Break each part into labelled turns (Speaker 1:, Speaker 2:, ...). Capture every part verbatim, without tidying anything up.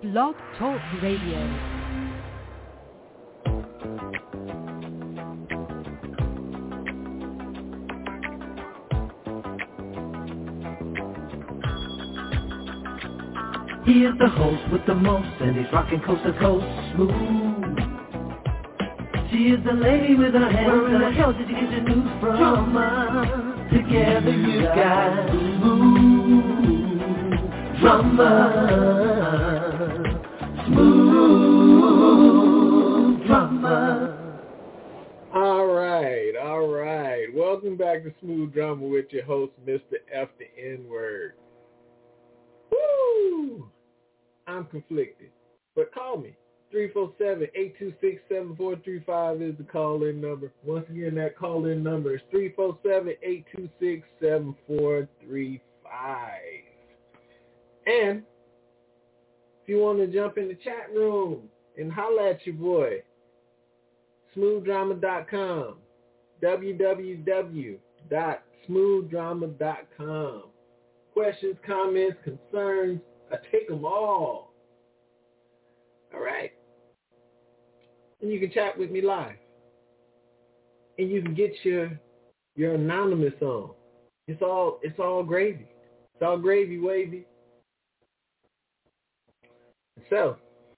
Speaker 1: Blog Talk Radio.
Speaker 2: He is the host with the most, and he's rocking coast to coast, smooth. She is the lady with her hands. Where in the hell did you get your news from? Drama. Together you got smooth drama. Smooth drama.
Speaker 3: All right, all right. Welcome back to Smooth Drama with your host, Mister F the N-Word. Woo! I'm conflicted, but call me. three four seven, eight two six, seven four three five is the call-in number. Once again, that call-in number is three four seven, eight two six, seven four three five. And if you want to jump in the chat room and holla at your boy, smooth drama dot com, w w w dot smooth drama dot com. Questions, comments, concerns, I take them all. All right. And you can chat with me live. And you can get your your anonymous on. It's all it's all gravy. It's all gravy wavy. So,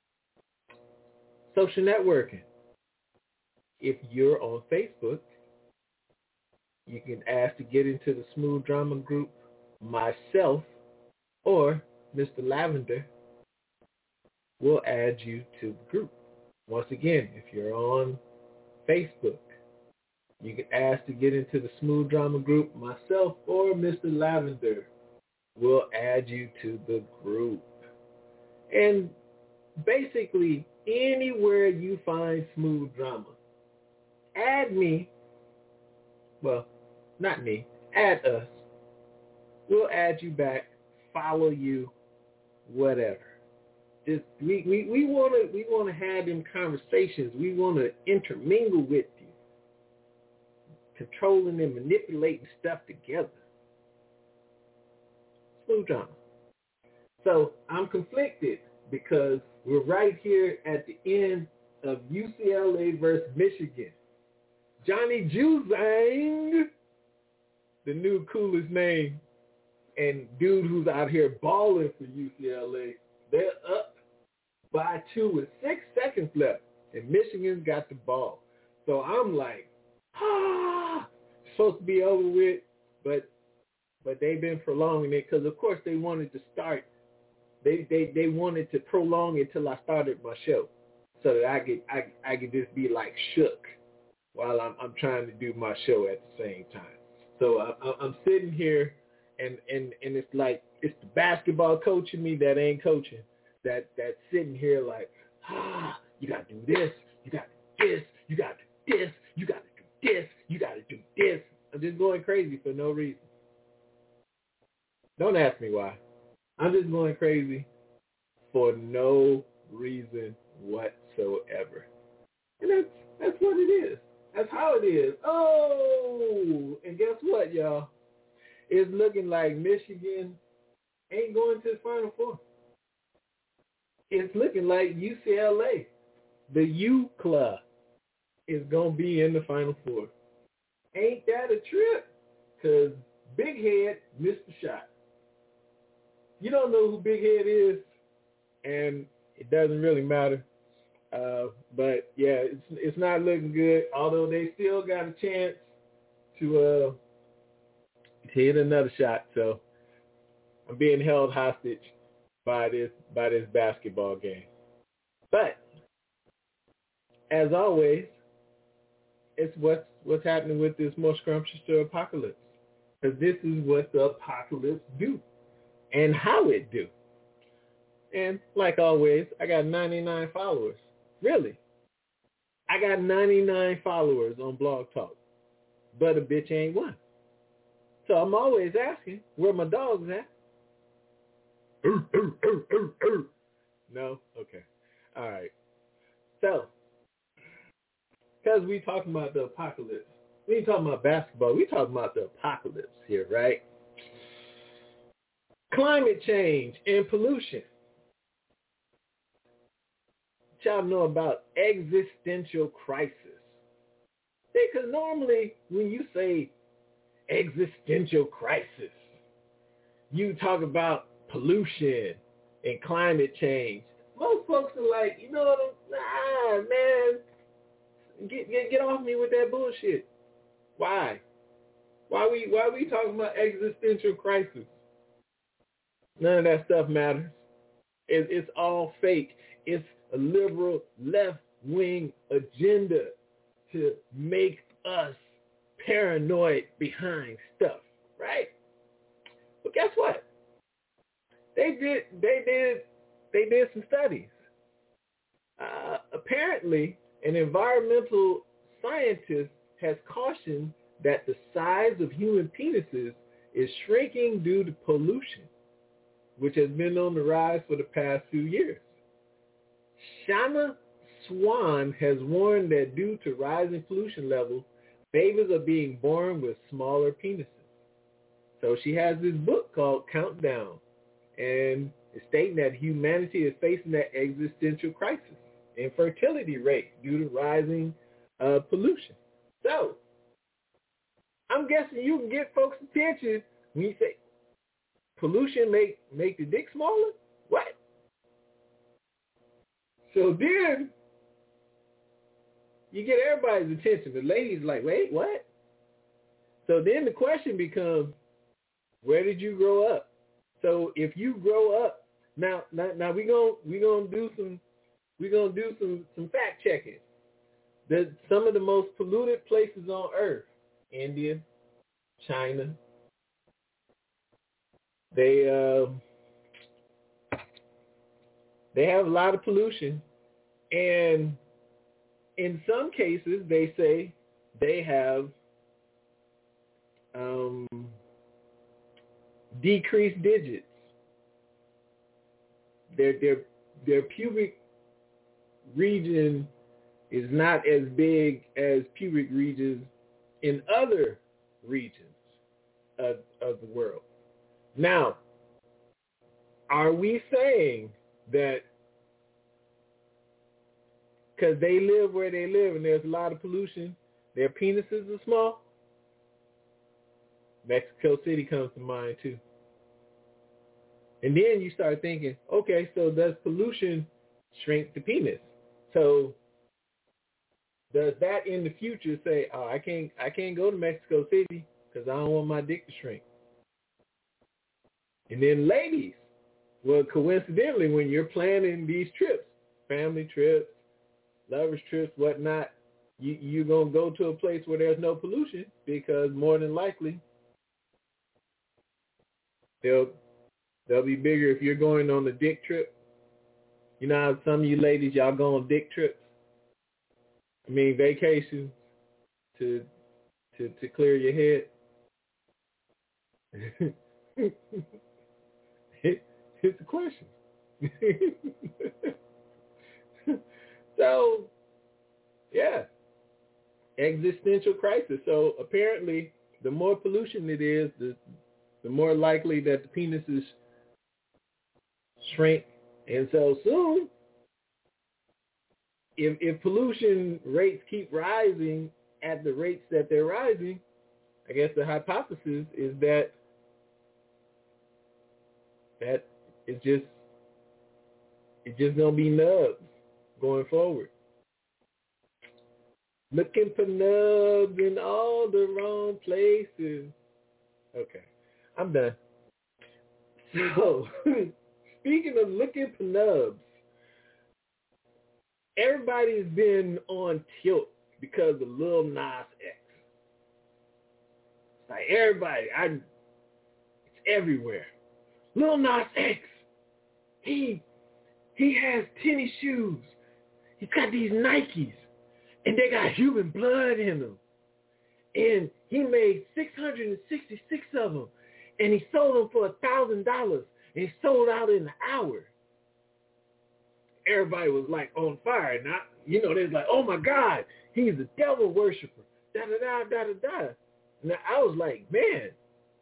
Speaker 3: social networking. If you're on Facebook, you can ask to get into the Smooth Drama group, myself, or Mister Lavender will add you to the group. Once again, if you're on Facebook, you can ask to get into the Smooth Drama group. Myself or Mister Lavender will add you to the group. And basically, anywhere you find Smooth Drama, add me. Well, not me. Add us. We'll add you back, follow you, whatever. Just we we we want to we want to have them conversations. We want to intermingle with you, controlling and manipulating stuff together. Smooth drama. So I'm conflicted because we're right here at the end of U C L A versus Michigan. Johnny Juzang, the new coolest name, and dude who's out here balling for U C L A, they're up by two with six seconds left, and Michigan's got the ball. So I'm like, ah, it's supposed to be over with, but but they've been prolonging it because, of course, they wanted to start. They they they wanted to prolong it till I started my show, so that I could I I could just be like shook while I'm I'm trying to do my show at the same time. So I, I'm sitting here. And, and and it's like, it's the basketball coach in me that ain't coaching, that that's sitting here like, ah, you got to do this, you got to do this, you got to do this, you got to do this, you got to do this. I'm just going crazy for no reason. Don't ask me why. I'm just going crazy for no reason whatsoever. And that's, that's what it is. That's how it is. Oh, and guess what, y'all? It's looking like Michigan ain't going to the Final Four. It's looking like U C L A, the U Club, is going to be in the Final Four. Ain't that a trip? Because Big Head missed the shot. You don't know who Big Head is, and it doesn't really matter. Uh, but, yeah, it's, it's not looking good, although they still got a chance to uh, – to hit another shot. So I'm being held hostage by this by this basketball game. But as always, it's what's what's happening with this more scrumptious apocalypse. Because this is what the apocalypse do and how it do. And like always, I got ninety-nine followers. Really. I got ninety-nine followers on Blog Talk. But a bitch ain't one. So I'm always asking where my dog's at. Ooh, ooh, ooh, ooh, ooh. No? Okay. All right. So, because we talking about the apocalypse, we ain't talking about basketball. We talking about the apocalypse here, right? Climate change and pollution. y'all know about existential crisis. Because normally when you say existential crisis, you talk about pollution and climate change. Most folks are like, you know what, nah, man, get, get get off me with that bullshit. Why? Why we why we talking about existential crisis? None of that stuff matters. It, it's all fake. It's a liberal left-wing agenda to make us paranoid behind stuff, right? But guess what? They did. They did. They did some studies. Uh, apparently, an environmental scientist has cautioned that the size of human penises is shrinking due to pollution, which has been on the rise for the past few years. Shanna Swan has warned that due to rising pollution levels, babies are being born with smaller penises. So she has this book called Countdown, and it's stating that humanity is facing that existential crisis in fertility rate due to rising uh, pollution. So I'm guessing you can get folks' attention when you say pollution make make the dick smaller? What? So then you get everybody's attention. The ladies like, wait, what? So then the question becomes, where did you grow up? So if you grow up now, now, now we gonna we gonna do some we gonna do some some fact checking. The some of the most polluted places on earth, India, China. They uh, they have a lot of pollution, and in some cases they say they have um, decreased digits. Their their their pubic region is not as big as pubic regions in other regions of, of the world. Now, are we saying that because they live where they live and there's a lot of pollution, their penises are small? Mexico City comes to mind too. And then you start thinking, okay, so does pollution shrink the penis? So does that in the future say, oh, I can't, I can't go to Mexico City because I don't want my dick to shrink? And then ladies, well, coincidentally, when you're planning these trips, family trips, lovers trips, whatnot, you, you're going to go to a place where there's no pollution because more than likely they'll they'll be bigger if you're going on a dick trip. You know how some of you ladies, y'all go on dick trips? I mean, vacations to to to clear your head. it, it's a question. So, yeah, existential crisis. So apparently, the more pollution it is, the the more likely that the penises shrink. And so soon, if if pollution rates keep rising at the rates that they're rising, I guess the hypothesis is that that it's just it's just gonna be nubs going forward. Looking for nubs in all the wrong places. Okay, I'm done. So, speaking of looking for nubs, everybody's been on tilt because of Lil Nas X. It's like everybody, I, it's everywhere. Lil Nas X, he he has tennis shoes. He's got these Nikes, and they got human blood in them. And he made six hundred sixty-six of them, and he sold them for one thousand dollars, and he sold out in an hour. Everybody was like on fire. Now, you know, they was like, oh my God, he's a devil worshiper. Da-da-da, da-da-da. Now, I was like, man,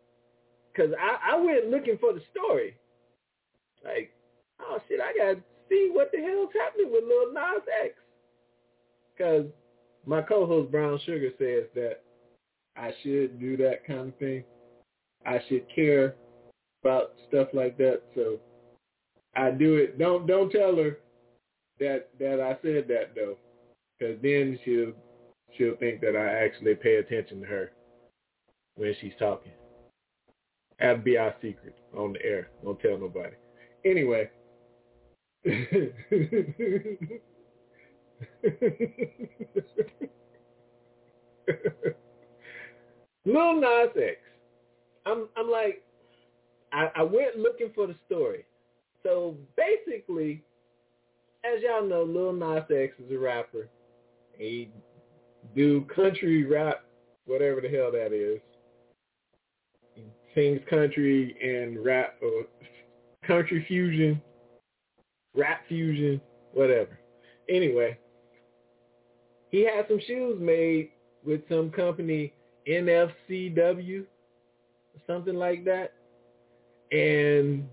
Speaker 3: because I, I went looking for the story. Like, oh shit, I got see what the hell's happening with Lil Nas X. Because my co-host Brown Sugar says that I should do that kind of thing. I should care about stuff like that. So I do it. Don't don't tell her that that I said that though, because then she'll she'll think that I actually pay attention to her when she's talking. That'd be our secret on the air. Don't tell nobody. Anyway. Lil Nas X. I'm I'm like I, I went looking for the story. So basically, as y'all know, Lil Nas X is a rapper. He do country rap, whatever the hell that is. He sings country and rap, or country fusion, rap fusion, whatever. Anyway, he had some shoes made with some company, N F C W, something like that. And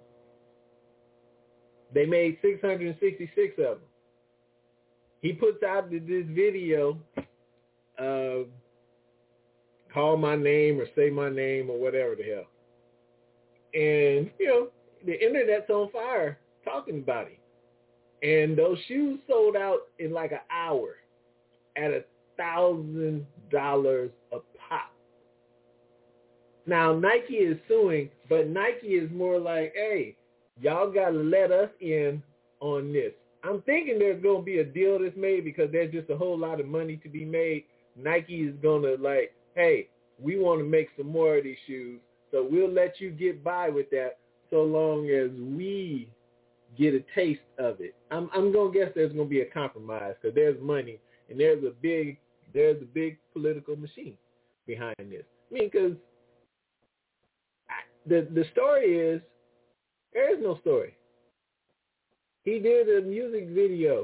Speaker 3: they made six hundred sixty-six of them. He puts out this video, uh, call my name or say my name or whatever the hell. And, you know, the internet's on fire talking about him. And those shoes sold out in like an hour at a thousand dollars a pop. Now, Nike is suing, but Nike is more like, hey, y'all got to let us in on this. I'm thinking there's going to be a deal that's made because there's just a whole lot of money to be made. Nike is going to like, hey, we want to make some more of these shoes, so we'll let you get by with that so long as we get a taste of it. I'm, I'm going to guess there's going to be a compromise because there's money and there's a big there's a big political machine behind this. I mean, because the the story is there is no story. He did a music video.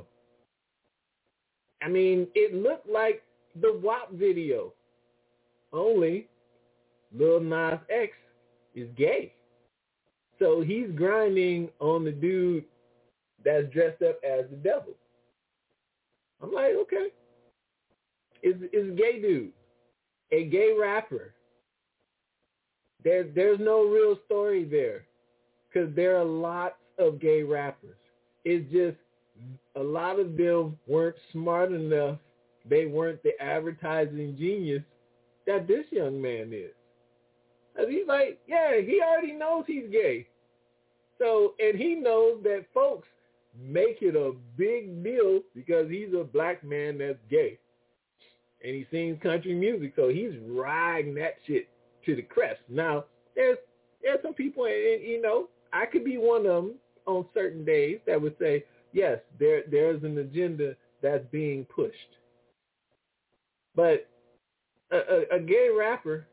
Speaker 3: I mean, it looked like the W A P video, only Lil Nas X is gay. So he's grinding on the dude that's dressed up as the devil. I'm like, okay. It's, it's a gay dude, a gay rapper. There's, there's no real story there because there are lots of gay rappers. It's just a lot of them weren't smart enough. They weren't the advertising genius that this young man is. And he's like, yeah, he already knows he's gay. So, and he knows that folks make it a big deal because he's a black man that's gay. And he sings country music, so he's riding that shit to the crest. Now, there's there's some people, and, you know, I could be one of them on certain days that would say, yes, there there's an agenda that's being pushed. But a, a, a gay rapper,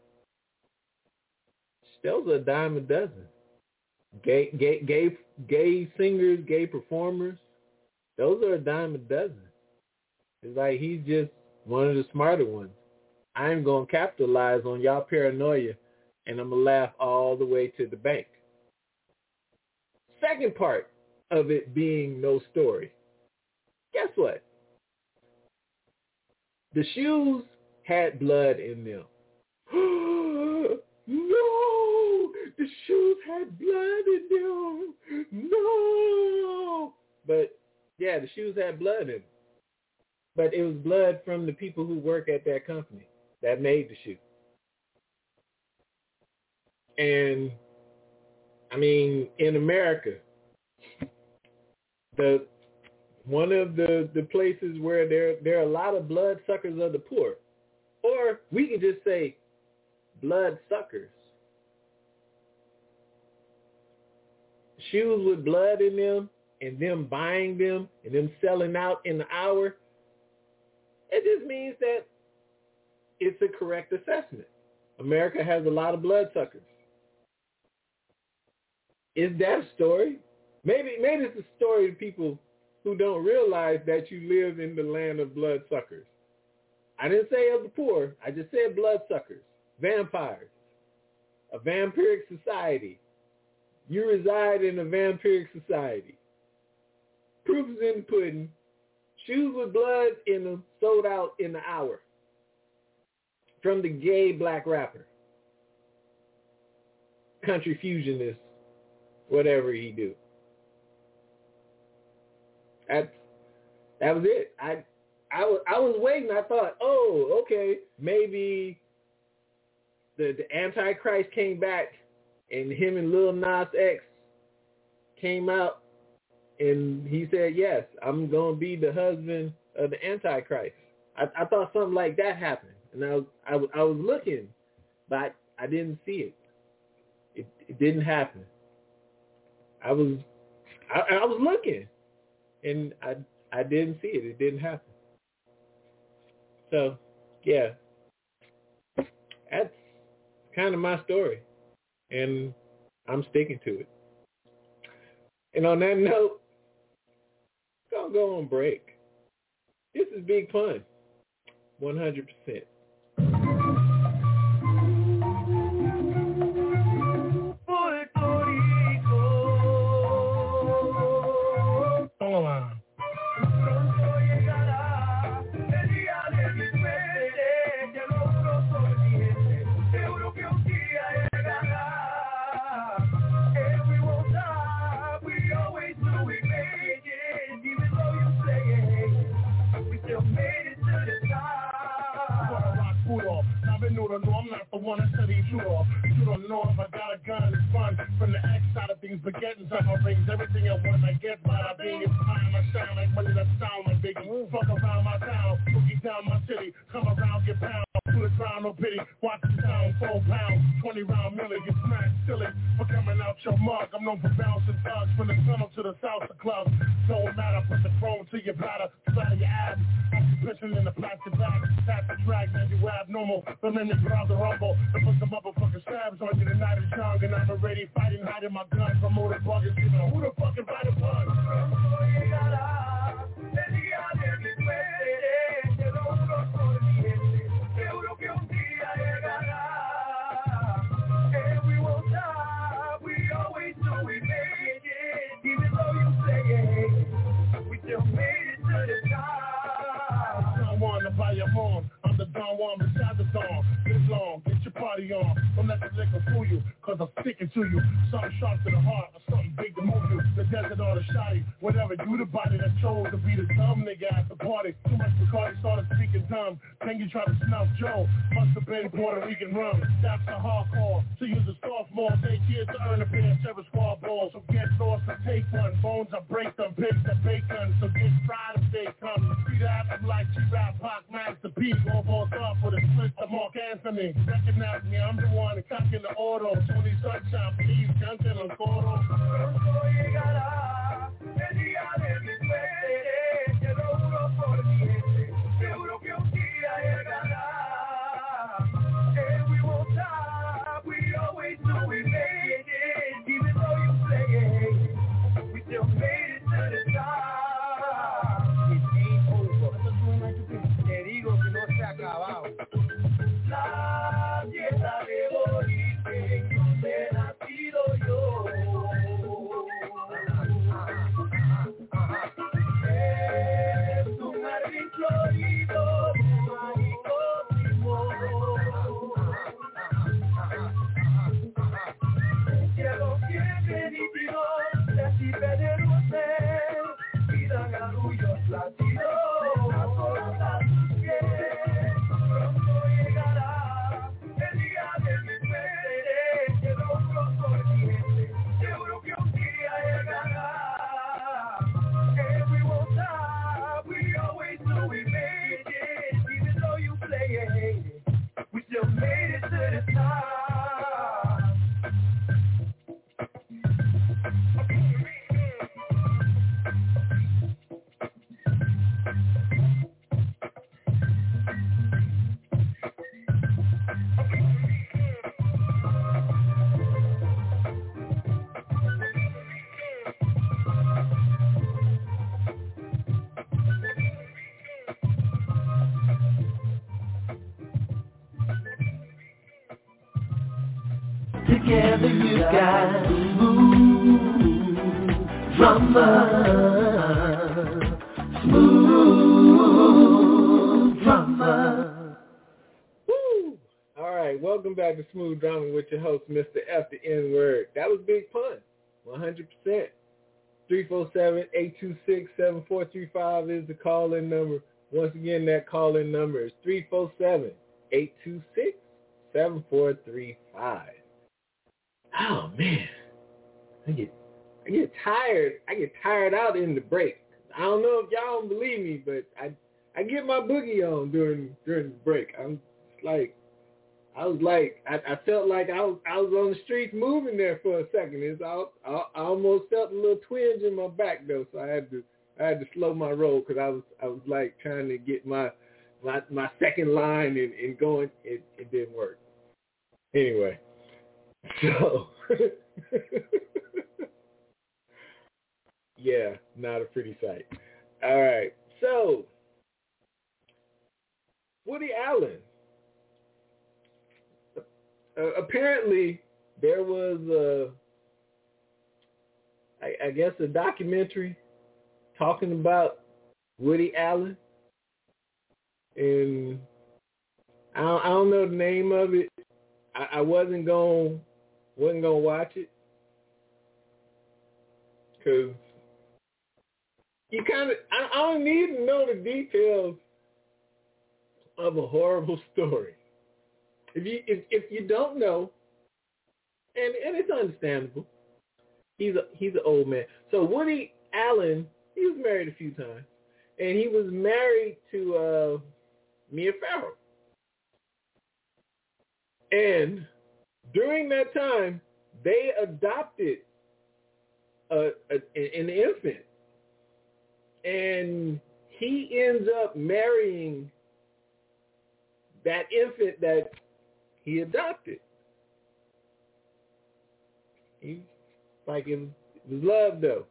Speaker 3: those are a dime a dozen. Gay, gay, gay, gay singers, gay performers, those are a dime a dozen. It's like he's just one of the smarter ones. I'm going to capitalize on y'all paranoia, and I'm going to laugh all the way to the bank. Second part of it being no story. Guess what? The shoes had blood in them. No! The shoes had blood in them. No! But, yeah, the shoes had blood in them. But it was blood from the people who work at that company that made the shoe. And, I mean, in America, the one of the, the places where there, there are a lot of blood suckers of the poor, or we can just say blood suckers. Shoes with blood in them and them buying them and them selling out in the hour, it just means that it's a correct assessment. America has a lot of blood suckers. Is that a story? Maybe maybe it's a story to people who don't realize that you live in the land of blood suckers. I didn't say of the poor. I just said blood suckers, vampires, a vampiric society. You reside in a vampiric society. Proof is in the pudding. Shoes with blood in them sold out in an hour. From the gay black rapper. Country fusionist. Whatever he do. That's, that was it. I, I, was, I was waiting. I thought, oh, okay, maybe the, the Antichrist came back and him and Lil Nas X came out and he said, yes, I'm going to be the husband of the Antichrist. I, I thought something like that happened. And I was, I, was, I was looking, but I, I didn't see it. It, it didn't happen. I was, I, I was looking, and I, I didn't see it. It didn't happen. So, yeah, that's kind of my story, and I'm sticking to it. And on that note, gonna go on break. This is Big Pun, one hundred percent.
Speaker 4: No, I'm not the one that said he shoot off. You don't know if I got a gun, it's fun. From the X side of things, but getting some my rings. Everything I want, I get by I being it's time. I sound like money that sound like Biggie. Fuck around my town, boogie down my city. Come around, get pound. To the ground, no pity. Watch the sound, four pounds. twenty round milli, get smashed silly. For coming out your mug, I'm known for bouncing thugs. From the tunnel to the salsa club. Don't matter, put the chrome to your bladder. Splatter your abs. I'm pissing in the plastic bag. Tap the drag, man, you abnormal. But then they grab the rumble. And put some motherfucking stabs on you. The night is young and I'm already fighting, hiding my gun from motor buggers. You know who the fucking fight a bug? By your mom, I'm the Don Juan beside the dawn. This long, get your party on. Don't let the liquor fool you, cause I'm sticking to you. Something sharp to the heart, or something big to move you. The desert or the shoddy, whatever. You the body that chose to be the dumb nigga at the party. Too much Bacardi started speaking dumb. Then you try to snuff Joe. Must have been Puerto Rican rum. That's the hardcore. To use a sophomore, take years to earn a pair of seven squad balls. So get lost and take one. Bones, I break them, pigs, I bacon. So get fried if they come. See that? I'm like G-Rap, Pac, Master P. Go balls up with a split to Mark Anthony. Recognize me, I'm the one that cock in the auto. Tony Sunshine, please, canten el coro. Pronto llegará el día de mi suerte. Te lo juro por mi gente. Seguro que un día llegará. And we won't stop. We always do we make it. Even though you play it, we still made it to the top. It ain't over. Te digo que no se ha acabado. La tierra de Boliche, donde he nacido yo. Es un jardín florido, mágico timón. Un cielo siempre nítido, recibe de luces y dan arrullos latidos a todas sus pies. Pronto llegará el día de mi suerte, que lo juro por mi gente, seguro que un día llegará. And we won't stop, we always do we make it, even though you play it, we still made it to the top.
Speaker 2: Together you got ooh, drama.
Speaker 3: Welcome back to Smooth Drama with your host, Mister F, the N-word. That was Big Pun, one hundred percent. three four seven, eight two six, seven four three five is the call-in number. Once again, that call-in number is three four seven, eight two six, seven four three five. Oh, man. I get, I get tired. I get tired out in the break. I don't know if y'all don't believe me, but I I get my boogie on during during the break. I'm like, I was like, I, I felt like I was I was on the streets moving there for a second. It's I, I, I almost felt a little twinge in my back though, so I had to I had to slow my roll because I was I was like trying to get my my, my second line and, and going. It, it didn't work. Anyway, so yeah, not a pretty sight. All right, so Woody Allen. Uh, apparently, there was a, I, I guess, a documentary talking about Woody Allen, and I don't, I don't know the name of it. I, I wasn't going wasn't gonna watch it because you kind of I, I don't need to know the details of a horrible story. If you if, if you don't know, and, and it's understandable, he's a he's an old man. So Woody Allen, he was married a few times, and he was married to uh, Mia Farrow. And during that time, they adopted a, a, an infant, and he ends up marrying that infant that he adopted. He like it was, it was love though.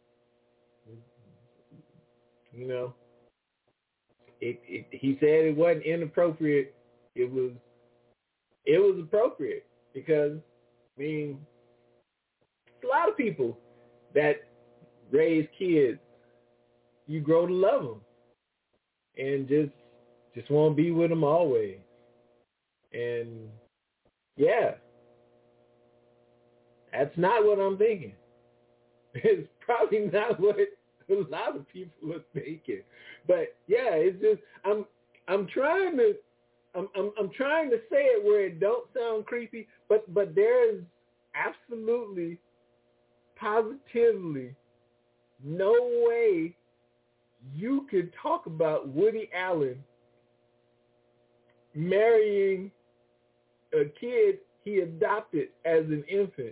Speaker 3: You know, it, it. He said it wasn't inappropriate. It was. It was appropriate because I mean, a lot of people that raise kids, you grow to love them and just just want to be with them always. And yeah, that's not what I'm thinking. It's probably not what a lot of people are thinking. But yeah, it's just I'm I'm trying to I'm I'm I'm trying to say it where it don't sound creepy, but but there is absolutely, positively no way you could talk about Woody Allen marrying a kid he adopted as an infant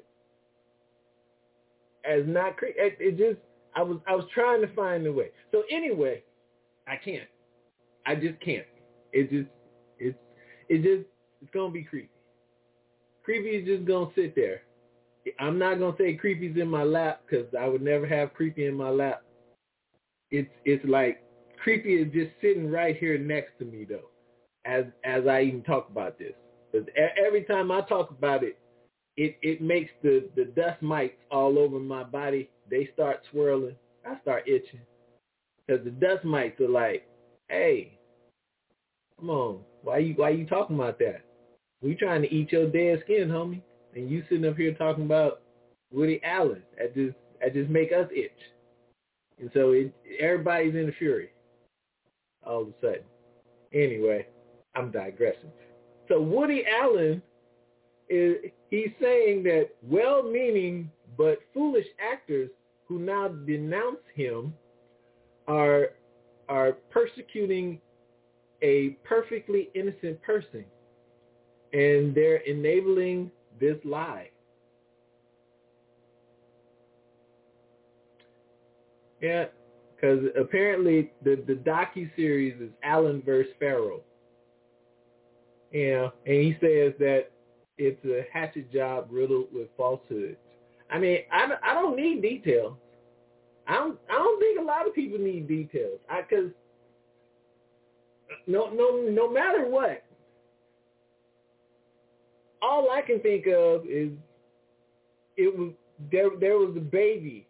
Speaker 3: as not creepy. It, it just I was I was trying to find a way. So anyway, I can't. I just can't. It just it's it just it's gonna be creepy. Creepy is just gonna sit there. I'm not gonna say creepy's in my lap because I would never have creepy in my lap. It's it's like creepy is just sitting right here next to me though, as as I even talk about this. Because every time I talk about it, it it makes the the dust mites all over my body. They start swirling. I start itching because the dust mites are like, hey, come on, why you why you talking about that? We trying to eat your dead skin, homie, and you sitting up here talking about Woody Allen. That just that just make us itch, and so it, everybody's in a fury all of a sudden. Anyway, I'm digressing. So Woody Allen is he's saying that well-meaning but foolish actors who now denounce him are are persecuting a perfectly innocent person, and they're enabling this lie. Yeah, because apparently the, the docu-series is Allen versus Farrow. Yeah, and he says that it's a hatchet job riddled with falsehoods. I mean, I, I don't need details. I don't I don't think a lot of people need details. I because no no no matter what, all I can think of is it was there there was a baby.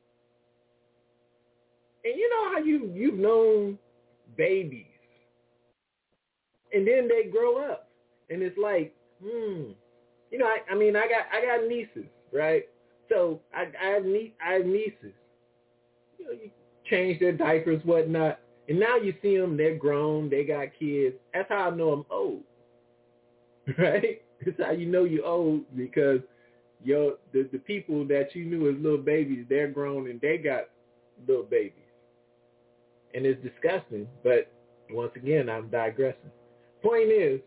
Speaker 3: And you know how you you've known babies, and then they grow up, and it's like hmm. You know, I, I mean, I got I got nieces, right? So I, I have nie- I have nieces. You know, you change their diapers, whatnot, and now you see them. They're grown. They got kids. That's how I know I'm old, right? That's how you know you're old, because your the, the people that you knew as little babies, they're grown and they got little babies, and it's disgusting. But once again, I'm digressing. Point is,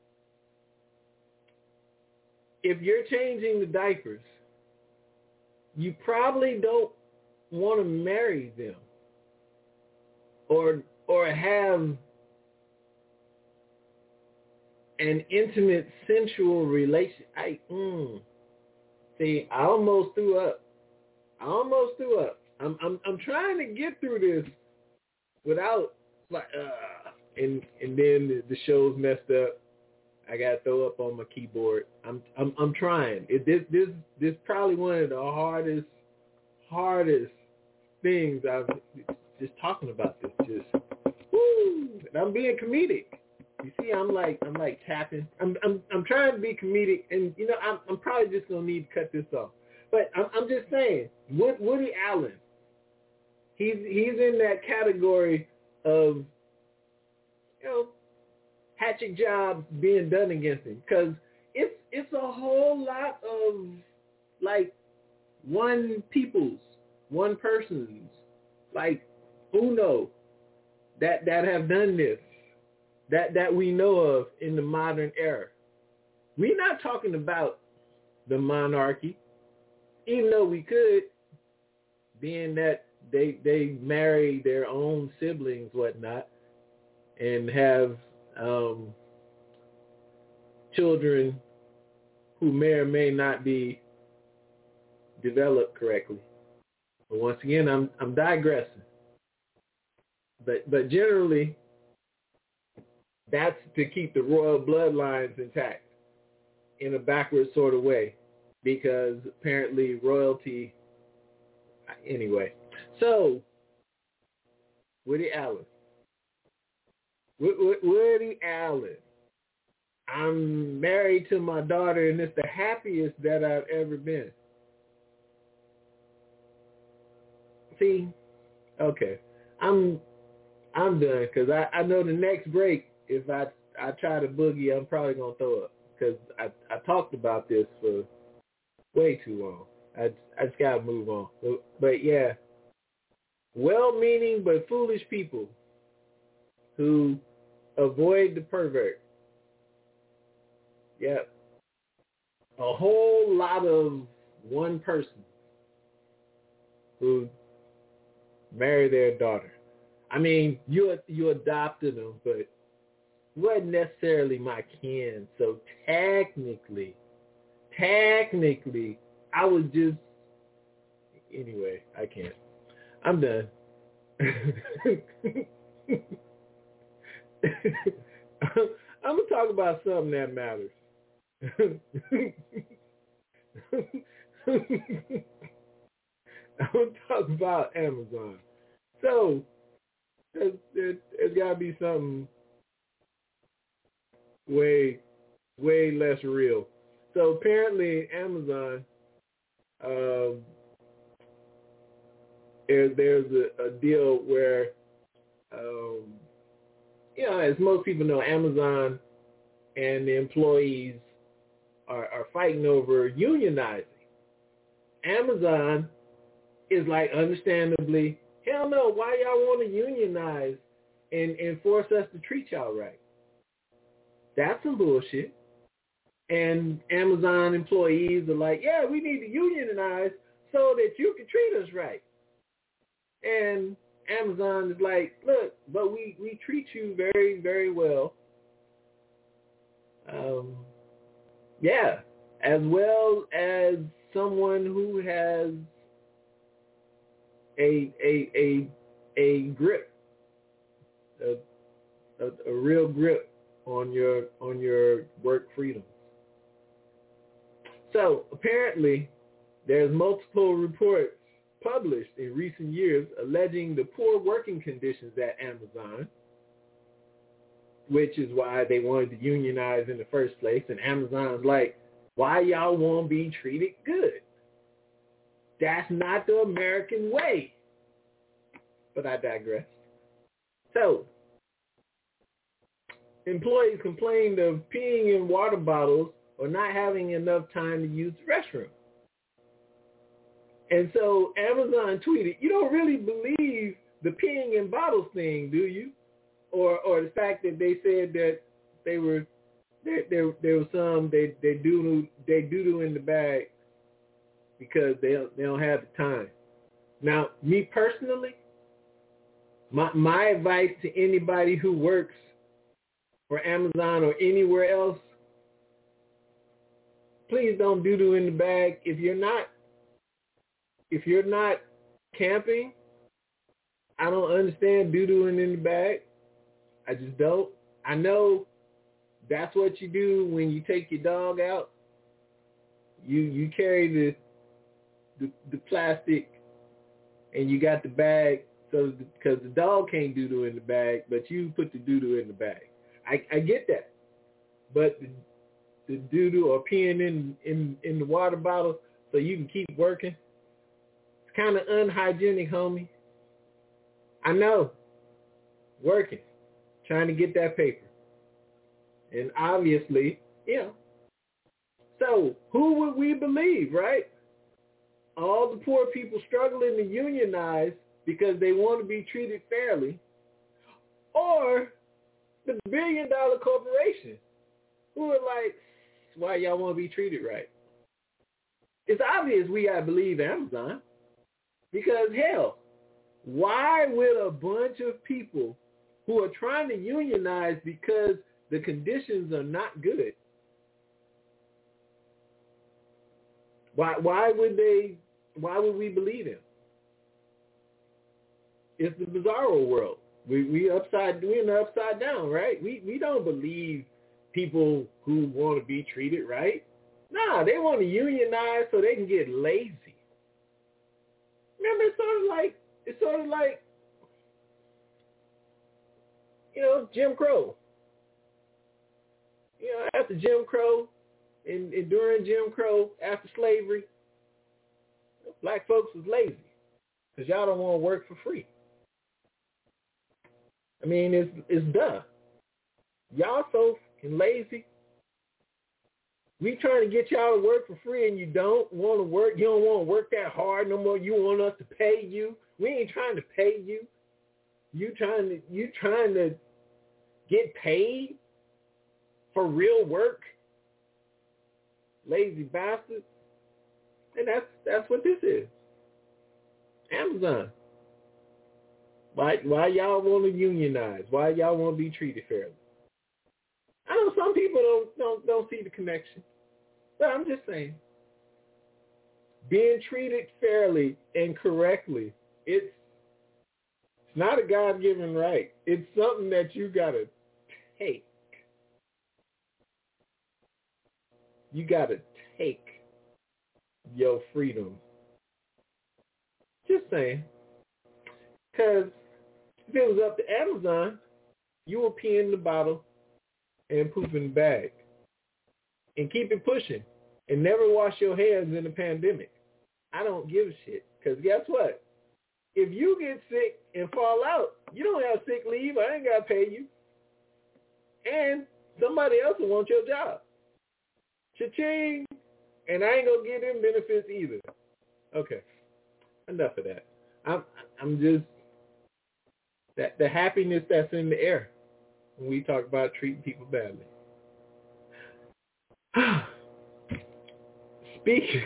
Speaker 3: if you're changing the diapers, you probably don't want to marry them or or have an intimate, sensual relation. I mm, see. I almost threw up. I almost threw up. I'm I'm I'm trying to get through this without like uh, and and then the, the show's messed up. I gotta throw up on my keyboard. I'm I'm I'm trying. It, this this this probably one of the hardest hardest things I've just talking about this. Just woo, and I'm being comedic. You see, I'm like I'm like tapping. I'm I'm I'm trying to be comedic, and you know I'm I'm probably just gonna need to cut this off. But I'm I'm just saying, Woody Allen. He's he's in that category of, you know, hatchet jobs being done against him, because it's it's a whole lot of like one people's, one person's, like uno that that have done this, that that we know of in the modern era. We're not talking about the monarchy, even though we could, being that they they marry their own siblings, whatnot, and have Um, children who may or may not be developed correctly. But once again, I'm I'm digressing. But but generally, that's to keep the royal bloodlines intact in a backward sort of way, because apparently royalty. Anyway, so Woody Allen. Woody Allen. I'm married to my daughter, and it's the happiest that I've ever been. See, okay, I'm I'm done, because I, I know the next break, if I I try to boogie, I'm probably gonna throw up, because I I talked about this for way too long. I I just gotta move on. But, but yeah, well-meaning but foolish people who avoid the pervert. Yep. A whole lot of one person who marry their daughter. I mean, you you adopted them, but wasn't necessarily my kin. So technically, technically, I was just, anyway, I can't. I'm done. I'm going to talk about something that matters. I'm going to talk about Amazon. So, there's, there, there's got to be something way, way less real. So, apparently, Amazon, um, there, there's a, a deal where, um, you know, as most people know, Amazon and the employees are, are fighting over unionizing. Amazon is like, understandably, hell no, why y'all want to unionize and, and force us to treat y'all right? That's some bullshit. And Amazon employees are like, yeah, we need to unionize so that you can treat us right. And Amazon is like, look, but we, we treat you very, very well. Um, yeah, as well as someone who has a a a a grip, a, a, a real grip on your on your work freedom. So apparently, there's multiple reports published in recent years alleging the poor working conditions at Amazon, which is why they wanted to unionize in the first place. And Amazon's like, why y'all want to be treated good? That's not the American way. But I digress. So, employees complained of peeing in water bottles or not having enough time to use the restroom. And so Amazon tweeted, you don't really believe the peeing in bottles thing, do you? Or or the fact that they said that they were there there, there was some they they doo they doo doo in the bag because they don't, they don't have the time. Now, me personally, my my advice to anybody who works for Amazon or anywhere else, please don't doo doo in the bag. If you're not if you're not camping, I don't understand doo dooing in the bag. I just don't. I know that's what you do when you take your dog out. You you carry the the, the plastic and you got the bag so because the dog can't doo doo in the bag, but you put the doo doo in the bag. I, I get that, but the, the doo doo or peeing in, in in the water bottle so you can keep working, it's kind of unhygienic, homie. I know, working. Trying to get that paper. And obviously, you know. So who would we believe, right? All the poor people struggling to unionize because they want to be treated fairly, or the billion dollar corporation who are like, why y'all want to be treated right? It's obvious we got to believe Amazon because hell, why would a bunch of people who are trying to unionize because the conditions are not good, why why would they why would we believe him? It's the bizarro world. We we upside we in the upside down, right? We we don't believe people who want to be treated right. Nah, they want to unionize so they can get lazy. Remember, it's sort of like it's sort of like you know, Jim Crow. You know, after Jim Crow and, and during Jim Crow, after slavery, black folks was lazy because y'all don't want to work for free. I mean, it's it's duh. Y'all so fucking lazy. We trying to get y'all to work for free and you don't want to work. You don't want to work that hard no more. You want us to pay you. We ain't trying to pay you. You trying to you trying to get paid for real work, lazy bastards, and that's that's what this is. Amazon. Why why y'all want to unionize? Why y'all want to be treated fairly? I know some people don't don't don't see the connection, but I'm just saying, being treated fairly and correctly, it's It's not a God-given right. It's something that you got to take. You got to take your freedom. Just saying. Because if it was up to Amazon, you would pee in the bottle and poop in the bag. And keep it pushing. And never wash your hands in the pandemic. I don't give a shit. Because guess what? If you get sick and fall out, you don't have sick leave. I ain't got to pay you. And somebody else will want your job. Cha-ching. And I ain't going to get them benefits either. Okay. Enough of that. I'm I'm just, that the happiness that's in the air when we talk about treating people badly. Speaking,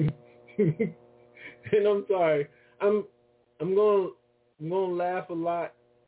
Speaker 3: and I'm sorry, I'm I'm going I'm going to laugh a lot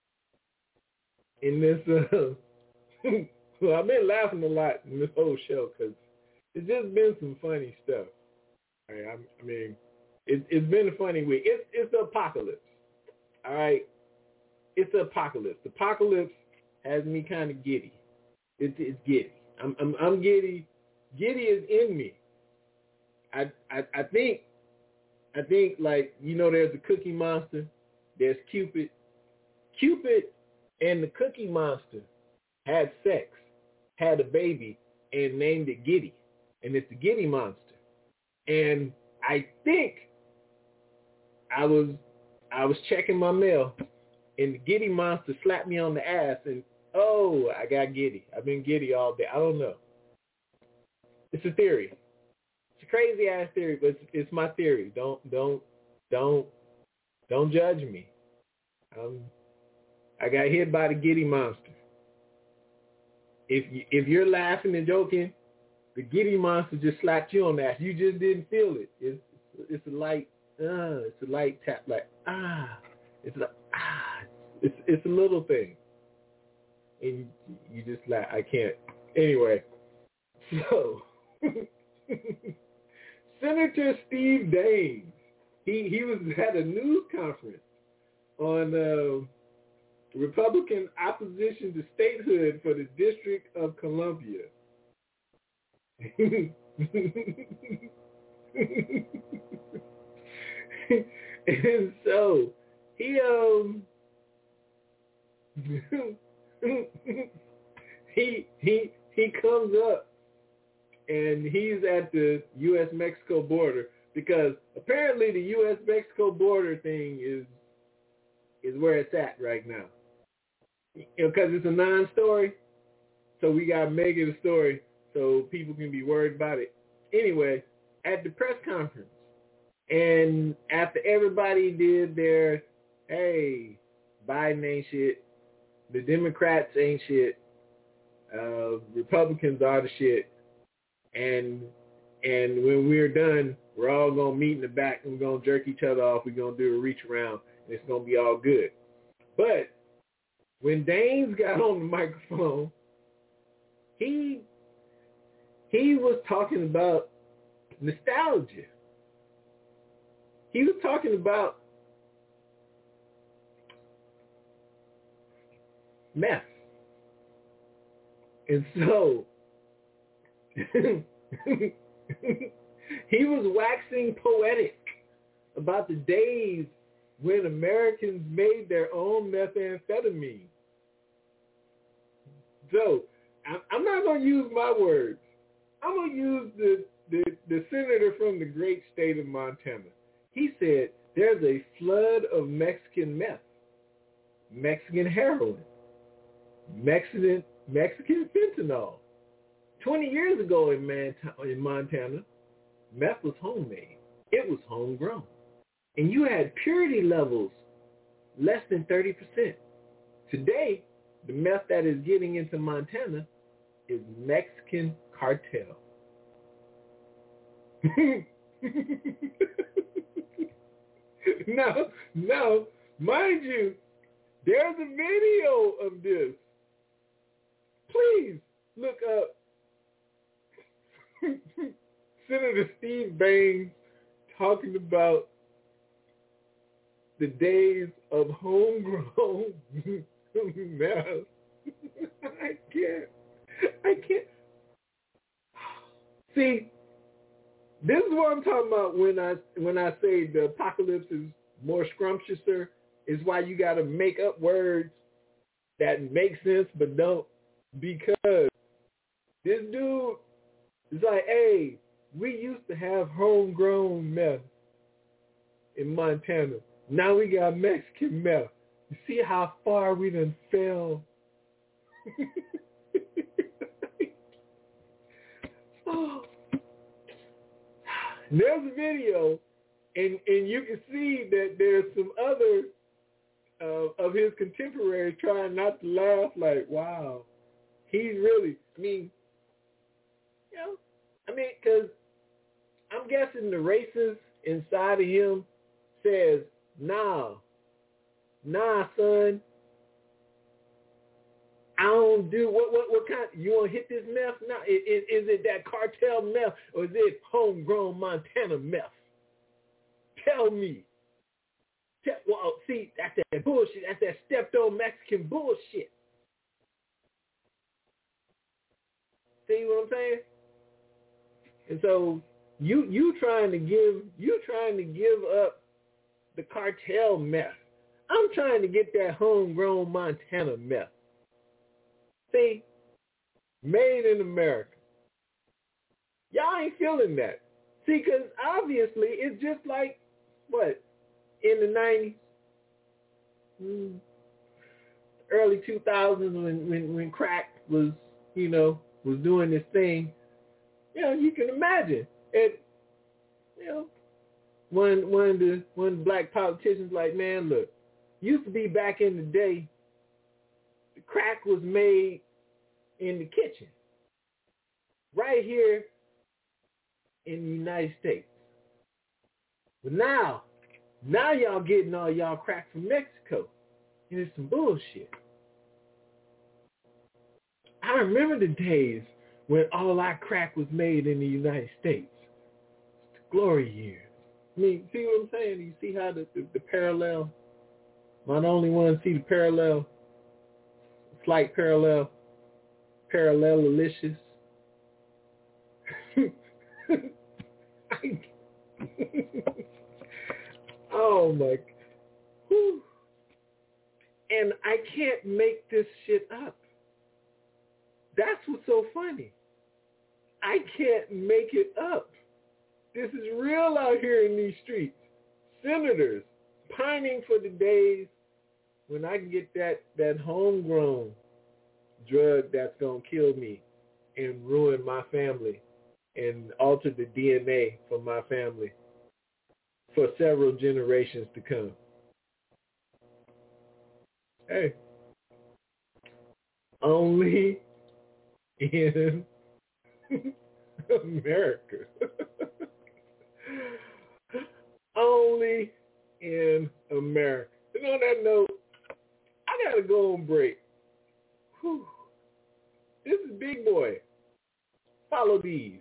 Speaker 3: in this. Uh, well, I've been laughing a lot in this whole show because it's just been some funny stuff. I mean, I, I mean it, it's been a funny week. It's it's the apocalypse. All right, it's the apocalypse. The apocalypse has me kind of giddy. It's it's giddy. I'm I'm I'm giddy. Giddy is in me. I, I I think I think like you know there's the Cookie Monster, there's Cupid. Cupid and the Cookie Monster had sex, had a baby, and named it Giddy. And it's the Giddy Monster. And I think I was I was checking my mail, and the Giddy Monster slapped me on the ass, and oh, I got giddy. I've been giddy all day. I don't know. It's a theory. It's a crazy ass theory, but it's, it's my theory. Don't don't don't don't judge me. Um, I got hit by the Giddy Monster. If you, if you're laughing and joking, the Giddy Monster just slapped you on the ass. You just didn't feel it. It's it's a light, uh, it's a light tap, like ah. It's like ah. It's it's a little thing, and you just laugh. I can't. Anyway, so Senator Steve Daines, he he was at a news conference on uh, Republican opposition to statehood for the District of Columbia. And so he um he he he comes up and he's at the U S Mexico border, because apparently the U S Mexico border thing is is where it's at right now. You know, because it's a non-story, so we got to make it a story so people can be worried about it. Anyway, at the press conference, and after everybody did their, hey, Biden ain't shit, the Democrats ain't shit, uh, Republicans are the shit, and and when we're done, we're all going to meet in the back and we're going to jerk each other off. We're going to do a reach around, and it's going to be all good. But when Daines got on the microphone, he he was talking about nostalgia. He was talking about meth. And so he was waxing poetic about the days when Americans made their own methamphetamine. So I'm not going to use my words. I'm going to use the, the, the senator from the great state of Montana. He said there's a flood of Mexican meth, Mexican heroin, Mexican Mexican fentanyl. Twenty years ago in, Man- in Montana, meth was homemade. It was homegrown. And you had purity levels less than thirty percent. Today, the meth that is getting into Montana is Mexican cartel. Now, now, mind you, there's a video of this. Please look up Senator Steve Daines talking about the days of homegrown meth. I can't. I can't. See, this is what I'm talking about when I when I say the apocalypse is more scrumptiouser, is why you got to make up words that make sense but don't, because this dude is like, hey, we used to have homegrown meth in Montana. Now we got Mexican meth. You see how far we done fell? Oh. There's a video, and, and you can see that there's some other uh, of his contemporaries trying not to laugh, like, wow, he's really, I mean, you know, I mean, because I'm guessing the racist inside of him says, nah, nah, son, I don't do, what what what kind, you want to hit this meth? Nah, is, is, is it that cartel meth, or is it homegrown Montana meth? Tell me. Tell, well, see, that's that bullshit. That's that stepped-on Mexican bullshit. See what I'm saying? And so you you trying to give you trying to give up the cartel meth. I'm trying to get that homegrown Montana meth. See, made in America. Y'all ain't feeling that. See, because obviously it's just like, what, in the nineties, mm, early two thousands when, when, when crack was, you know, was doing this thing. You know, you can imagine. It, you know, one, one, of the, one of the black politicians like, man, look, used to be back in the day, the crack was made in the kitchen. Right here in the United States. But now, now y'all getting all y'all crack from Mexico. And it's some bullshit. I remember the days when all our crack was made in the United States. It's the glory years. I mean, see what I'm saying? You see how the, the, the parallel? Am I the only one to see the parallel? Slight parallel. Parallelicious. Oh my. Whew. And I can't make this shit up. That's what's so funny. I can't make it up. This is real out here in these streets. Senators pining for the days when I can get that, that homegrown drug that's going to kill me and ruin my family and alter the D N A for my family for several generations to come. Hey, only in America. Only in America. And on that note, I got to go on break. Whew. This is Big Boy. Follow these.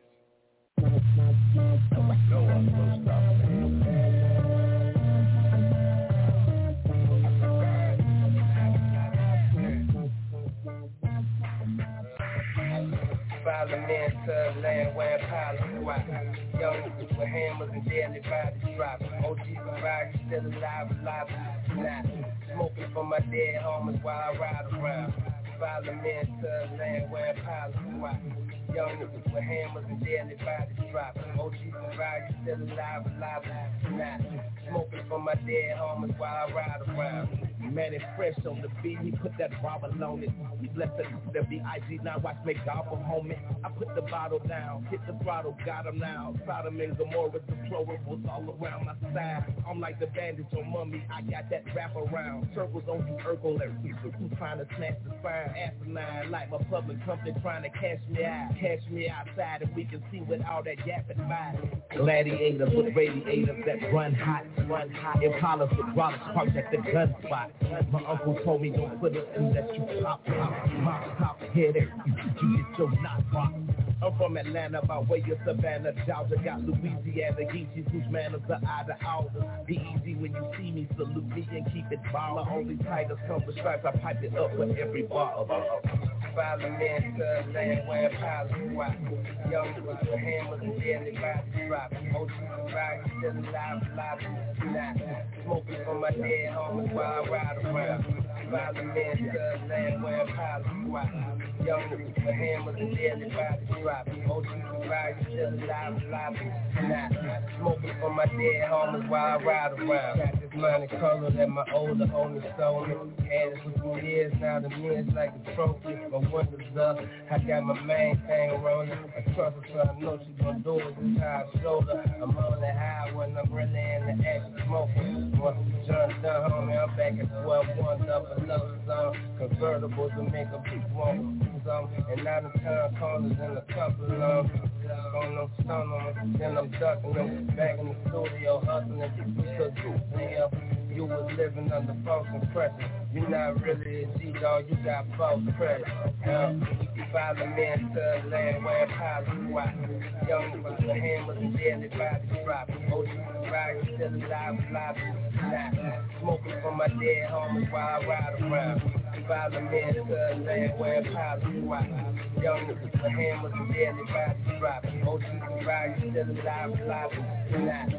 Speaker 5: Violent men to the land wearing piles of squat. Young niggas with hammers and deadly bodies drop. O G variety still alive, alive tonight. Smoking for my dead homies while I ride around. Violent men to the land wearing piles of squat. Young niggas with hammers and deadly bodies drop. O G variety still alive, alive tonight. Smoking for my dead homies while I ride around. Man, it's fresh on the beat, he put that bottle on it. He left the, the B I G, now watch me gobble, homie. I put the bottle down, hit the throttle, got him now. Sodom and Gomorrah, deplorables all around my side. I'm like the bandage on Mummy, I got that wrap around. Circles on the ergo, that who's trying to snatch the sign. Asinine, like my public company trying to cash me out. Cash me outside and we can see with all that yapping by. Gladiators with radiators that run hot, run hot. Impalas with rollers parked at the gun spot. My uncle told me don't put it in that you pop, pop, pop, pop, head it, you get your knot pop. I'm from Atlanta, by way of Savannah, Georgia. Got Louisiana Geechees, whose manners are out of order. Be easy when you see me, salute me and keep it baller. Only tigers come with stripes, I pipe it up with every bar. Violent men to the land wearing piles of squat. Young niggas with hammers and deadly bodies drop. O G variety still alive, alive tonight. Smoking for my dead homies while I ride around. Violent men to the land wearing piles of squat. Young niggas with hammers and deadly bodies drop. O G variety still alive, alive tonight. Smoking for my dead homies while I ride around. Got this money color that my older homie stole me. Had it for some years, now the men's like a trophy. My windows up, I got my main thing rolling. I trust her so I know she gon' do it, this how I showed her. I'm on the high when I'm really in the action smoking. Once the joint's done, homie, I'm back at twelve ones up another zone. Convertibles to make a big one with something. And now the turn corners in a couple of them. On them stun them, then I'm ducking them. Back in the studio, hustling people cook groups in here. You was living under false impression. You're not really a G-dog, you got false credit. Uh, Violent men to the land wearing piles of squat. Young niggas with hammers and deadly bodies drop. O G variety still alive, alive tonight. Smoking for my dead homies while I ride around. Violent men to the land wearing piles of squat. Young niggas with hammers and deadly bodies drop. O G variety still alive, alive tonight.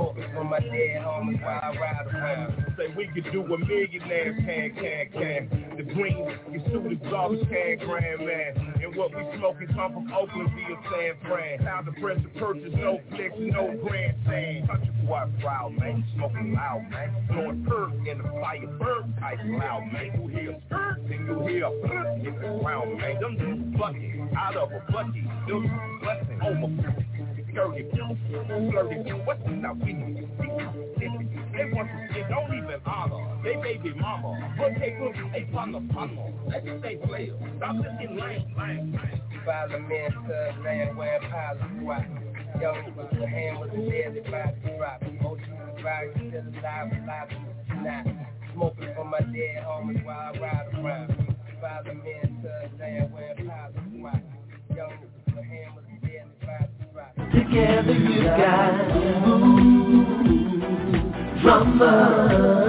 Speaker 5: Smoking from my dead homies while I ride around.
Speaker 4: Say we could do what millionaires can, can, can. The green, you sue the garbage can, grand man. And what we smoking come from Oakland via San Fran. How the press to purchase, no flicks, no grandstand. Country boy proud, man. Smoking loud, man. Blowing perk in the fire, bird type loud, man. You hear skirt, then you hear a perk in the ground, man. Them dudes bucket, out of a bucket. Them blessing over thirty, thirty, what's now we they want to get, don't even honor. They baby mama, but they look, they pun the pun. Let's stay players. Stop looking lame, lame, lame.
Speaker 5: Follow me to land where piles of squat. Young with the hand with the deadly body drop. O G the body still alive, alive not. Smoking from my dead homies while I ride around. Follow me to land where piles of squat. Young with the hand with the deadly body drop.
Speaker 2: Together you got smooth drummer,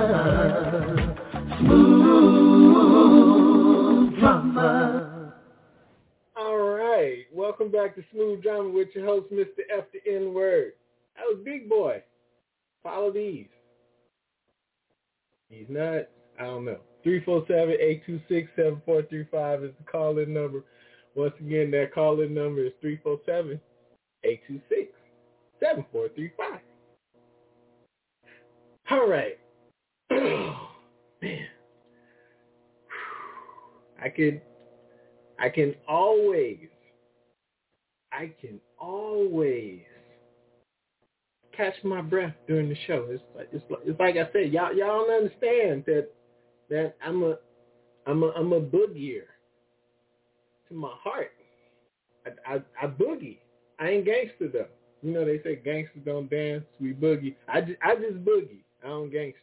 Speaker 2: smooth drummer.
Speaker 3: All right, welcome back to Smooth Drama with your host, Mister F the N Word. That was Big Boy. Follow these. He's not, I don't know. three four seven, eight two six, seven four three five is the call-in number. Once again, that call-in number is three four seven, eight two six, seven four three five. All right. Oh, man. I can, I can always, I can always catch my breath during the show. It's like, it's like, it's like I said, y'all, y'all don't understand that, that I'm a, I'm a, I'm a boogier to my heart. I, I, I boogie. I ain't gangster though. You know they say gangsters don't dance, we boogie. I just, I just boogie. I don't gangster.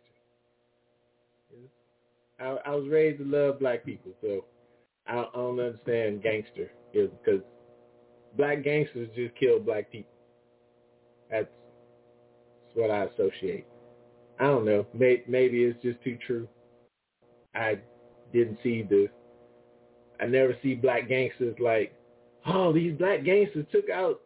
Speaker 3: I, I was raised to love black people, so I, I don't understand gangster because black gangsters just kill black people. That's, that's what I associate. I don't know. Maybe, maybe it's just too true. I didn't see the. I never see black gangsters like, oh, these black gangsters took out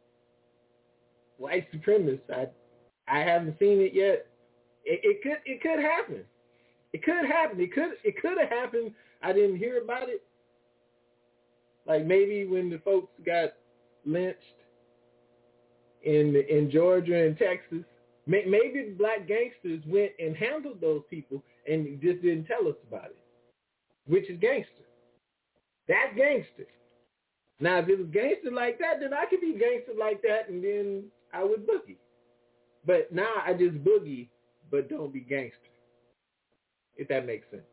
Speaker 3: white supremacists. I, I haven't seen it yet. It, it could, it could happen. It could happen. It could, it could have happened. I didn't hear about it. Like maybe when the folks got lynched in in Georgia and Texas, may, maybe the black gangsters went and handled those people and just didn't tell us about it, which is gangster. That's gangster. Now, if it was gangster like that, then I could be gangster like that, and then I would boogie. But now I just boogie, but don't be gangster. If that makes sense.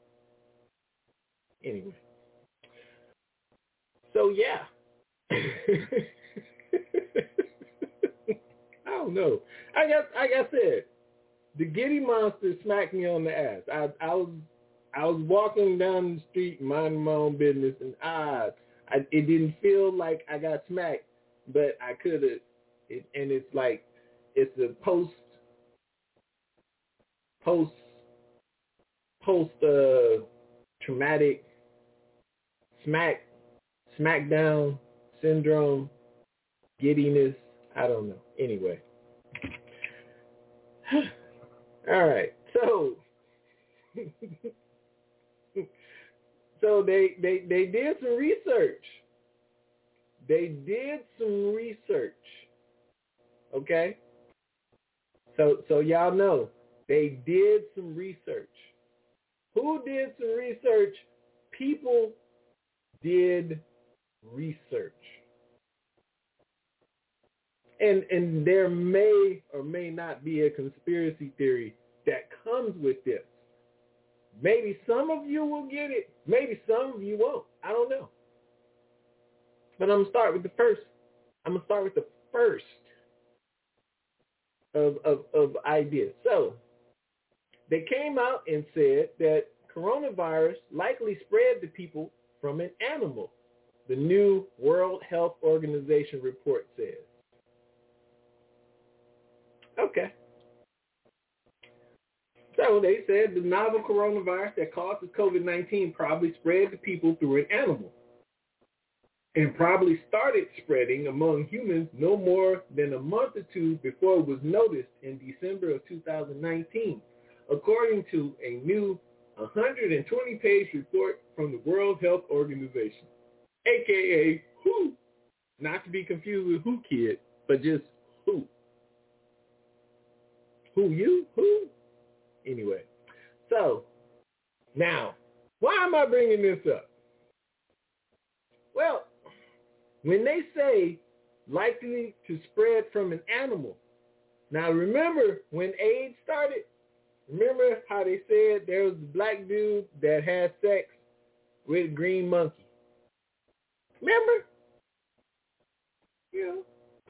Speaker 3: Anyway. So, yeah. I don't know. I guess, like I said, the Giddy Monster smacked me on the ass. I, I was I was walking down the street minding my own business, and I, I it didn't feel like I got smacked, but I could have. It, and it's like, it's a post, post, post uh, traumatic smack, smackdown syndrome, giddiness. I don't know. Anyway. All right. So, so they, they, they did some research. They did some research. Okay? So, so y'all know they did some research. Who did some research? People did research. And and there may or may not be a conspiracy theory that comes with this. Maybe some of you will get it. Maybe some of you won't. I don't know. But I'm going to start with the first. I'm going to start with the first of, of, of ideas. So they came out and said that coronavirus likely spread to people from an animal. The new World Health Organization report says. Okay. So they said the novel coronavirus that causes COVID nineteen probably spread to people through an animal. and probably started spreading among humans no more than a month or two before it was noticed in December of two thousand nineteen, according to a new one hundred twenty page report from the World Health Organization, a k a. W H O, not to be confused with Who Kid, but just who. Who you? Who? Anyway, so now, why am I bringing this up? Well, when they say likely to spread from an animal, now remember when AIDS started, remember how they said there was a black dude that had sex with a green monkey? Remember? You know,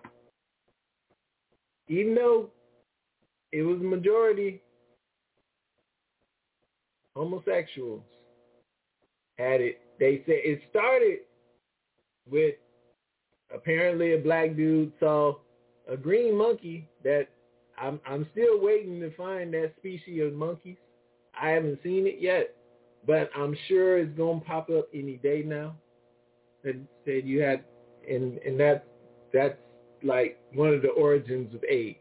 Speaker 3: even though it was a majority homosexuals had it, they said it started with apparently a black dude saw a green monkey that I'm I'm still waiting to find that species of monkeys. I haven't seen it yet, but I'm sure it's gonna pop up any day now. That said you had, and and that's that's like one of the origins of AIDS.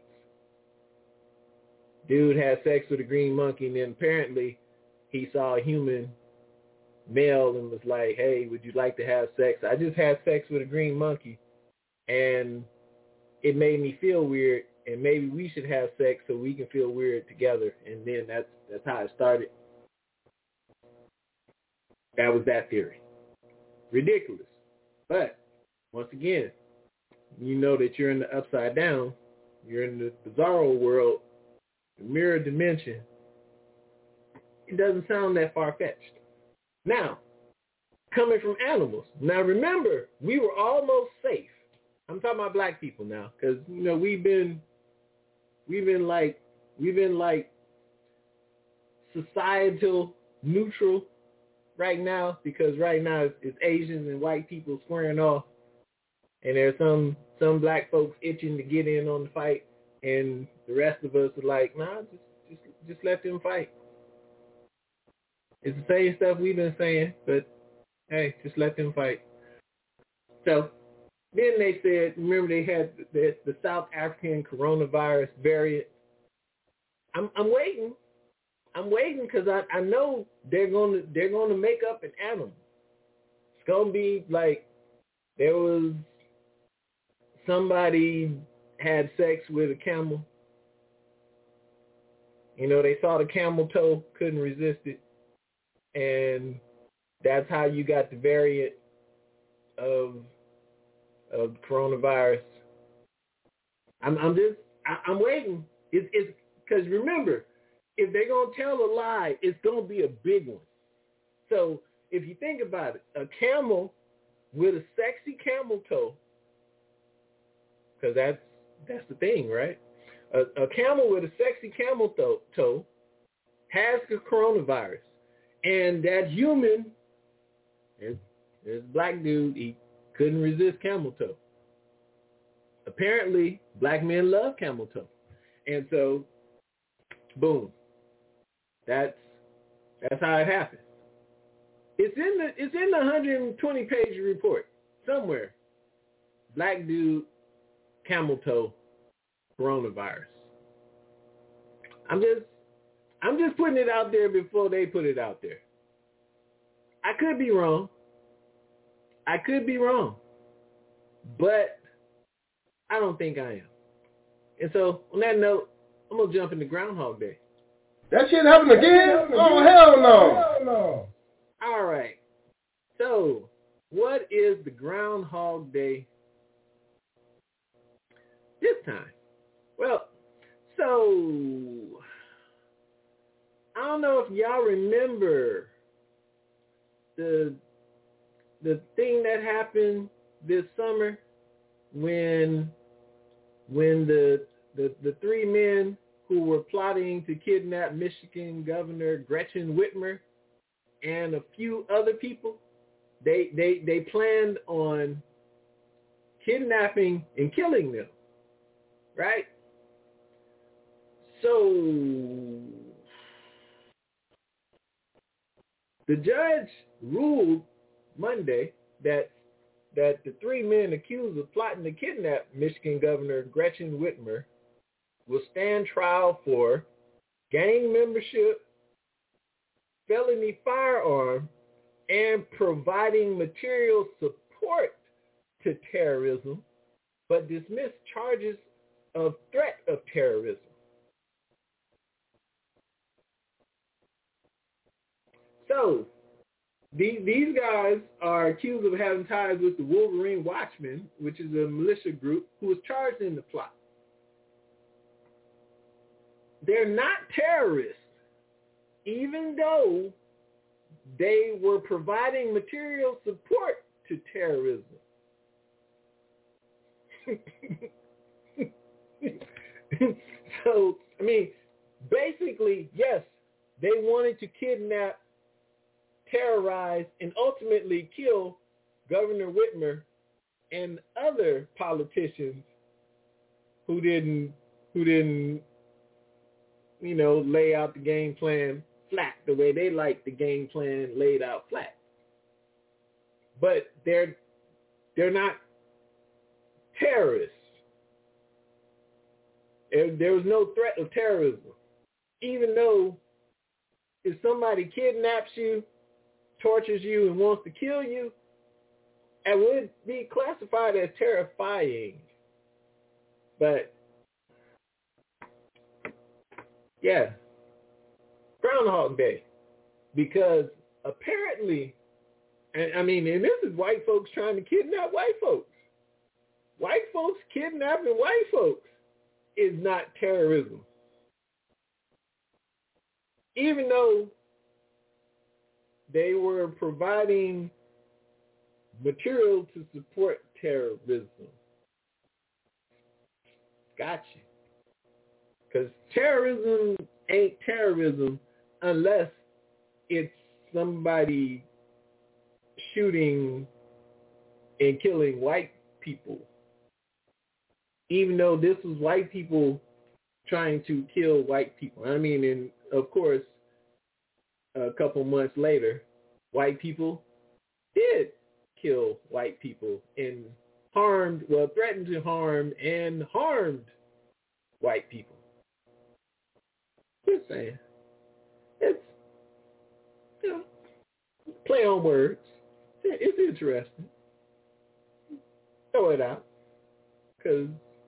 Speaker 3: Dude had sex with a green monkey, and then apparently he saw a human male and was like, hey, would you like to have sex? I just had sex with a green monkey, and it made me feel weird, and maybe we should have sex so we can feel weird together. And then that's that's how it started. That was that theory. Ridiculous. But once again, you know that you're in the upside down, you're in the bizarro world, the mirror dimension. It doesn't sound that far-fetched. Now, coming from animals. Now remember, we were almost safe. I'm talking about black people now, because you know we've been, we've been like, we've been like societal neutral right now, because right now it's, it's Asians and white people squaring off, and there's some some black folks itching to get in on the fight, and the rest of us are like, nah, just just just let them fight. It's the same stuff we've been saying, but hey, just let them fight. So then they said, remember they had the, the South African coronavirus variant. I'm I'm waiting. I'm waiting because I, I know they're gonna they're gonna make up an animal. It's gonna be like there was somebody had sex with a camel. You know, they saw the camel toe, couldn't resist it, and that's how you got the variant of of coronavirus. I'm I'm just I, I'm waiting. It's it's because remember, if they're gonna tell a lie, it's gonna be a big one. So if you think about it, a camel with a sexy camel toe, because that's that's the thing, right? A, a camel with a sexy camel toe, toe has the coronavirus, and that human, there's, there's a black dude, he couldn't resist camel toe. Apparently, black men love camel toe, and so, boom, that's that's how it happened. It's in the it's in the one hundred twenty page report somewhere. Black dude, camel toe, coronavirus. I'm just I'm just putting it out there before they put it out there. I could be wrong. I could be wrong. But I don't think I am. And so on that note, I'm gonna jump into Groundhog Day.
Speaker 6: That shit happened again? Oh hell no.
Speaker 4: Hell no.
Speaker 3: All right. So, what is the Groundhog Day this time? Well, so I don't know if y'all remember the the thing that happened this summer when when the the, the three men who were plotting to kidnap Michigan Governor Gretchen Whitmer and a few other people, they they they planned on kidnapping and killing them, right? So the judge ruled Monday that that the three men accused of plotting to kidnap Michigan Governor Gretchen Whitmer will stand trial for gang membership, felony firearm, and providing material support to terrorism, but dismiss charges of threat of terrorism. So, these, these guys are accused of having ties with the Wolverine Watchmen, which is a militia group who was charged in the plot. They're not terrorists, even though they were providing material support to terrorism. So, I mean, basically, yes, they wanted to kidnap, terrorize, and ultimately kill Governor Whitmer and other politicians who didn't, who didn't, you know, lay out the game plan flat the way they like the game plan laid out flat. But they're they're not terrorists. There, there was no threat of terrorism, even though if somebody kidnaps you, tortures you, and wants to kill you, it would be classified as terrifying. But yeah, Groundhog Day, because apparently, and I mean, and this is white folks trying to kidnap white folks. White folks kidnapping white folks is not terrorism. Even though they were providing material to support terrorism. Gotcha. Because terrorism ain't terrorism unless it's somebody shooting and killing white people. Even though this was white people trying to kill white people. I mean, and of course, a couple months later, white people did kill white people and harmed, well, threatened to harm and harmed white people. Just saying. It's, you know, play on words. It's interesting. Throw it out. Because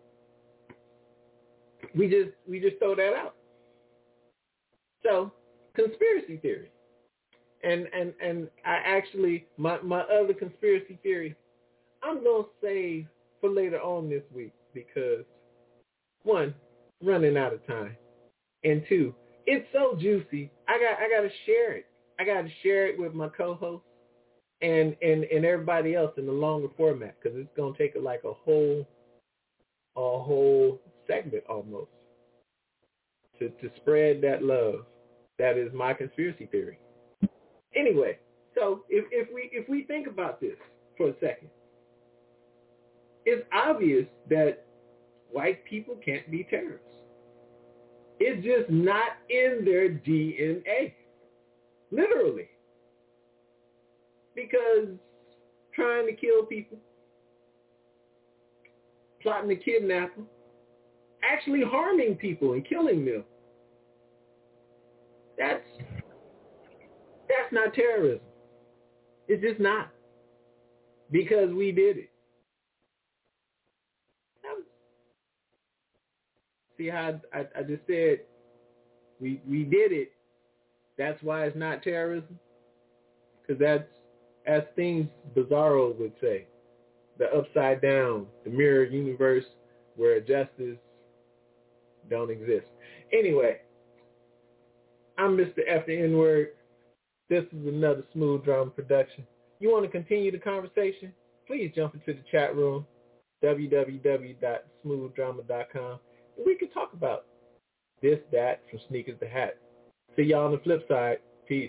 Speaker 3: we just, we just throw that out. So, conspiracy theory. And, and, and I actually, my, my other conspiracy theory, I'm going to save for later on this week because, one, running out of time. And two, it's so juicy. I got I got to share it. I got to share it with my co-host and, and, and everybody else in the longer format because it's going to take like a whole a whole segment almost to, to spread that love. That is my conspiracy theory. Anyway, so if, if we if we think about this for a second, it's obvious that white people can't be terrorists. It's just not in their D N A, literally. Because trying to kill people, plotting to kidnap them, actually harming people and killing them, that's that's not terrorism. It's just not. Because we did it. See how I, I, I just said we we did it. That's why it's not terrorism. Because that's, as things Bizarro would say, the upside down, the mirror universe where justice don't exist. Anyway, I'm Mister F the N-word. This is another Smooth Drama production. You want to continue the conversation? Please jump into the chat room, w w w dot smooth drama dot com. We could talk about this, that, from sneakers to hat. See y'all on the flip side. Peace.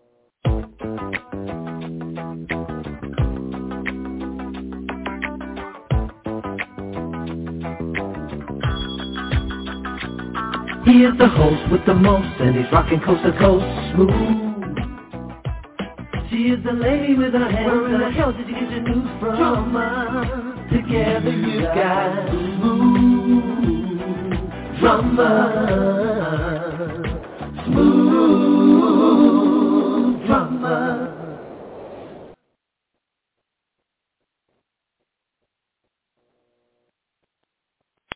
Speaker 2: He is the host with the most, and he's rocking coast to coast. Smooth. She is the lady with her hands. Where in the hell did you get your news from? Drama. Together you got smooth drama. Smooth.